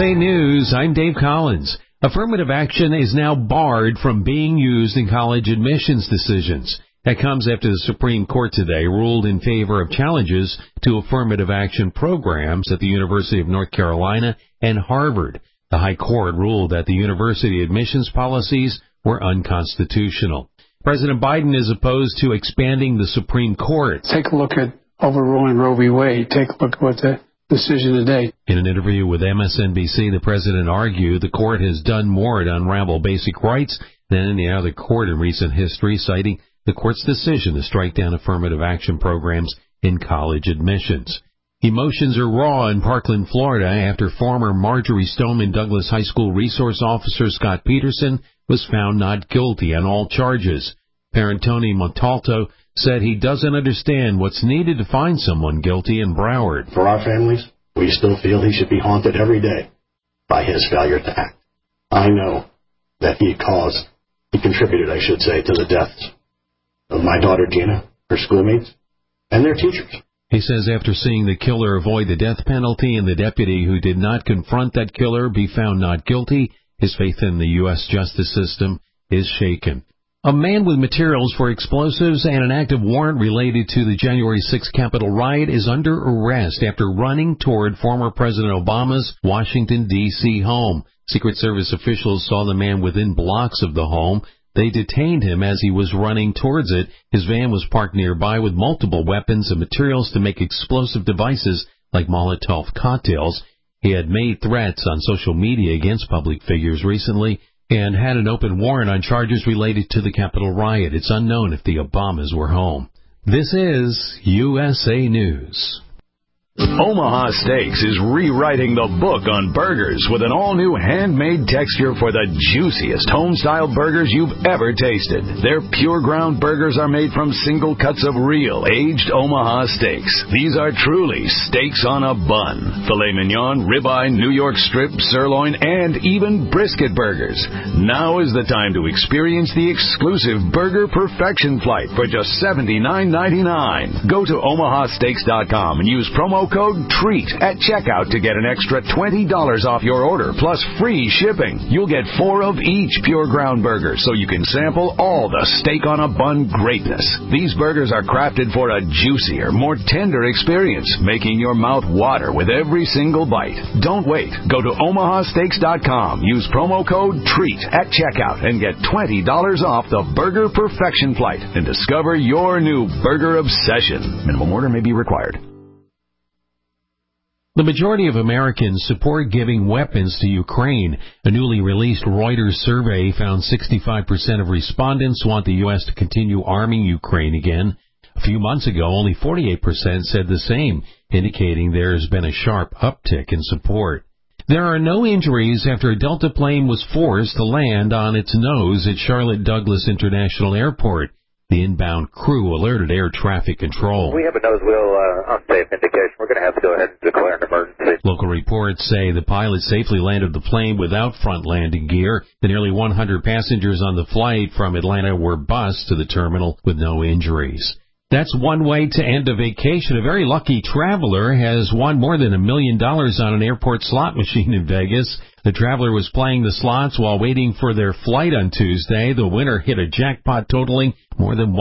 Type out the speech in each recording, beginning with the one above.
USA News, I'm Dave Collins. Affirmative action is now barred from being used in college admissions decisions. That comes after the Supreme Court today ruled in favor of challenges to affirmative action programs at the University of North Carolina and Harvard. The High Court ruled that the university admissions policies were unconstitutional. President Biden is opposed to expanding the Supreme Court. Take a look at overruling Roe v. Wade. Take a look at what the decision today. In an interview with MSNBC, the president argued the court has done more to unravel basic rights than any other court in recent history, citing the court's decision to strike down affirmative action programs in college admissions. Emotions are raw in Parkland, Florida, after former Marjory Stoneman Douglas High School resource officer Scott Peterson was found not guilty on all charges. Parent Tony Montalto said he doesn't understand what's needed to find someone guilty in Broward. For our families, we still feel he should be haunted every day by his failure to act. I know that he contributed, to the deaths of my daughter Gina, her schoolmates, and their teachers. He says after seeing the killer avoid the death penalty and the deputy who did not confront that killer be found not guilty, his faith in the U.S. justice system is shaken. A man with materials for explosives and an active warrant related to the January 6th Capitol riot is under arrest after running toward former President Obama's Washington, D.C. home. Secret Service officials saw the man within blocks of the home. They detained him as he was running towards it. His van was parked nearby with multiple weapons and materials to make explosive devices like Molotov cocktails. He had made threats on social media against public figures recently and had an open warrant on charges related to the Capitol riot. It's unknown if the Obamas were home. This is USA News. Omaha Steaks is rewriting the book on burgers with an all-new handmade texture for the juiciest home-style burgers you've ever tasted. Their pure ground burgers are made from single cuts of real, aged Omaha steaks. These are truly steaks on a bun. Filet mignon, ribeye, New York strip, sirloin, and even brisket burgers. Now is the time to experience the exclusive Burger Perfection Flight for just $79.99. Go to omahasteaks.com and use promo code TREAT at checkout to get an extra $20 off your order, plus free shipping. You'll get 4 of each pure ground burger, so you can sample all the steak on a bun greatness. These burgers are crafted for a juicier, more tender experience, making your mouth water with every single bite. Don't wait. Go to omahasteaks.com, use promo code TREAT at checkout, and get $20 off the Burger Perfection Flight and discover your new burger obsession. Minimum order may be required. The majority of Americans support giving weapons to Ukraine. A newly released Reuters survey found 65% of respondents want the U.S. to continue arming Ukraine again. A few months ago, only 48% said the same, indicating there has been a sharp uptick in support. There are no injuries after a Delta plane was forced to land on its nose at Charlotte Douglas International Airport. The inbound crew alerted air traffic control. We have a nose wheel unsafe indication. We're going to have to go ahead and declare an emergency. Local reports say the pilot safely landed the plane without front landing gear. The nearly 100 passengers on the flight from Atlanta were bused to the terminal with no injuries. That's one way to end a vacation. A very lucky traveler has won more than $1 million on an airport slot machine in Vegas. The traveler was playing the slots while waiting for their flight on Tuesday. The winner hit a jackpot totaling more than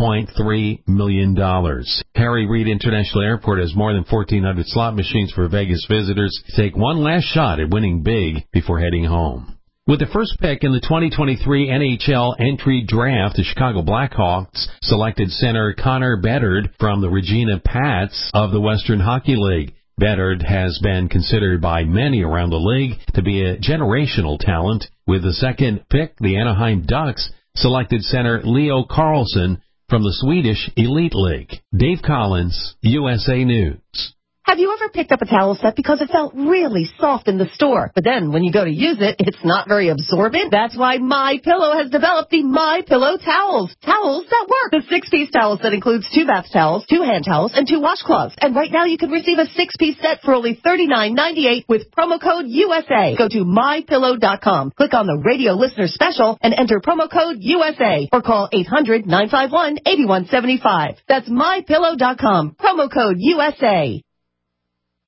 $1.3 million. Harry Reid International Airport has more than 1,400 slot machines for Vegas visitors to take one last shot at winning big before heading home. With the first pick in the 2023 NHL entry draft, the Chicago Blackhawks selected center Connor Bedard from the Regina Pats of the Western Hockey League. Bedard has been considered by many around the league to be a generational talent. With the second pick, the Anaheim Ducks selected center Leo Carlsson from the Swedish Elite League. Dave Collins, USA News. Have you ever picked up a towel set because it felt really soft in the store, but then when you go to use it, it's not very absorbent? That's why MyPillow has developed the MyPillow towels. Towels that work. The 6-piece towel set includes 2 bath towels, 2 hand towels, and 2 washcloths. And right now you can receive a 6-piece set for only $39.98 with promo code USA. Go to MyPillow.com, click on the radio listener special, and enter promo code USA, or call 800-951-8175. That's MyPillow.com, promo code USA.